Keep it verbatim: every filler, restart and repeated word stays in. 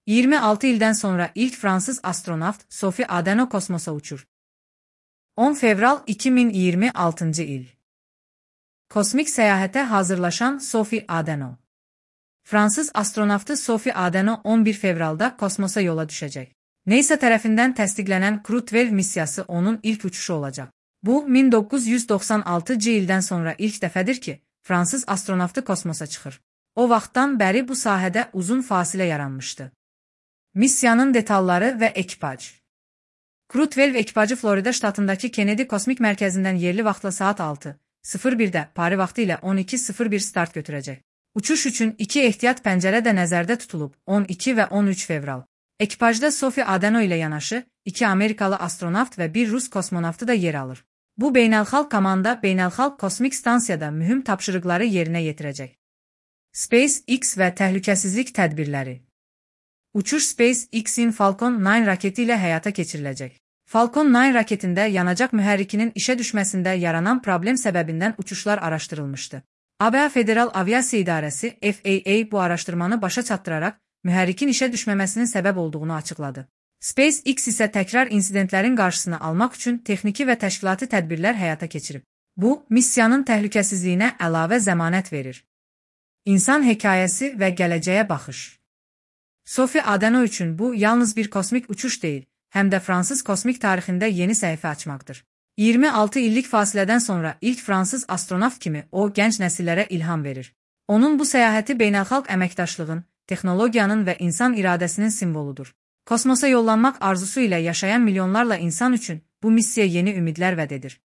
iyirmi altı ildən sonra ilk Fransız astronavt Sophie Adeno kosmosa uçur. on fevral iki min iyirmi altıncı il. Kosmik səyahətə hazırlaşan Sophie Adeno. Fransız astronavtı Sophie Adeno on bir fevralda kosmosa yola düşəcək. NASA tərəfindən təsdiqlənən Crew on iki missiyası onun ilk uçuşu olacaq. Bu, min doqquz yüz doxsan altıncı ildən sonra ilk dəfədir ki, Fransız astronavtı kosmosa çıxır. O vaxtdan bəri bu sahədə uzun fasilə yaranmışdı. Missiyanın detalları və ekipaj. Crew on iki ekipajı Florida ştatındakı Kennedy Kosmik Mərkəzindən yerli vaxtla saat altı sıfır birdə Pari vaxtı ilə on iki sıfır bir start götürəcək. Uçuş üçün iki ehtiyat pəncərə də nəzərdə tutulub, on iki və on üç fevral. Ekipajda Sophie Adeno ilə yanaşı, iki Amerikalı astronavt və bir Rus kosmonavtı da yer alır. Bu beynəlxalq komanda beynəlxalq kosmik stansiyada mühüm tapşırıqları yerinə yetirəcək. SpaceX və təhlükəsizlik tədbirləri. Uçuş SpaceX-in Falcon nine raketi ilə həyata keçiriləcək. Falcon nine raketində yanacaq mühərrikinin işə düşməsində yaranan problem səbəbindən uçuşlar araşdırılmışdı. A B A Federal Aviasiya İdarəsi F A A bu araşdırmanı başa çatdıraraq mühərrikin işə düşməməsinin səbəb olduğunu açıqladı. SpaceX isə təkrar insidentlərin qarşısını almaq üçün texniki və təşkilati tədbirlər həyata keçirib. Bu, missiyanın təhlükəsizliyinə əlavə zəmanət verir. İnsan hekayəsi və gələcəyə baxış. Sophie Adeno üçün bu yalnız bir kosmik uçuş deyil, həm də Fransız kosmik tarixində yeni səhifə açmaqdır. iyirmi altı illik fasilədən sonra ilk Fransız astronavt kimi o gənc nəsillərə ilham verir. Onun bu səyahəti beynəlxalq əməkdaşlığın, texnologiyanın və insan iradəsinin simvoludur. Kosmosa yollanmaq arzusu ilə yaşayan milyonlarla insan üçün bu missiya yeni ümidlər vəd edir.